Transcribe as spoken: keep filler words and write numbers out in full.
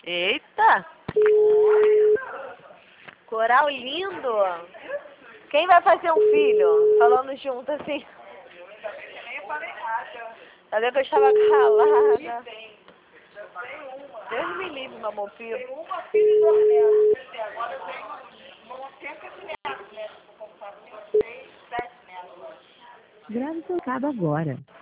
Eita! Coral lindo! Quem vai fazer um filho? Falando junto assim. Sabia que eu estava calada. Deus me livre, meu amor filho. Tenho uma filha e dois netos. Agora eu tenho noventa netos, né? Seis, sete netos. Grave seu cabo agora.